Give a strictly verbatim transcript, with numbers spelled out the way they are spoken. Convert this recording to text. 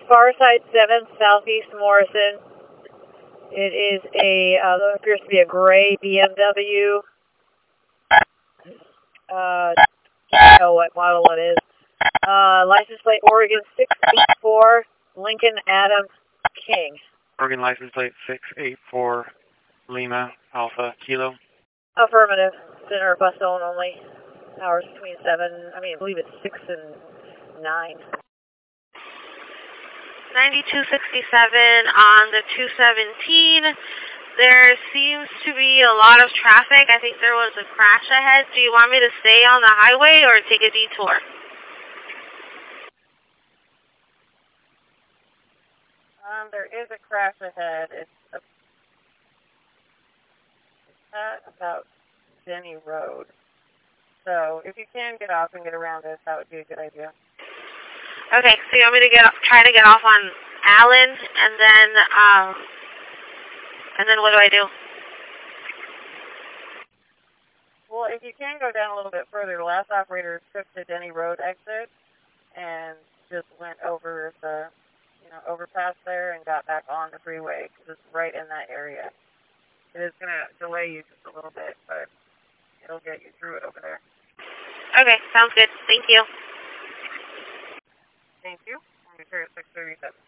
Farside seven, Southeast Morrison. It is a, uh, that appears to be a gray B M W. Uh, I don't know what model it is. Uh, license plate Oregon six eight four, Lincoln Adam King. Oregon license plate six eight four, Lima Alpha Kilo. Affirmative. Center bus zone only. Hours between seven, I mean, I believe it's six and nine. ninety-two sixty-seven on the two seventeen. There seems to be a lot of traffic. I think there was a crash ahead. Do you want me to stay on the highway or take a detour? Um, there is a crash ahead. It's, a, it's at about Denny Road. So if you can get off and get around it, that would be a good idea. Okay, so you want me to get try to get off on Allen, and then um, and then what do I do? Well, if you can go down a little bit further, the last operator took the Denny Road exit and just went over the, you know, overpass there and got back on the freeway because it's right in that area. It is going to delay you just a little bit, but it'll get you through it over there. Okay, sounds good. Thank you. Thank you. I'm here at six thirty-seven.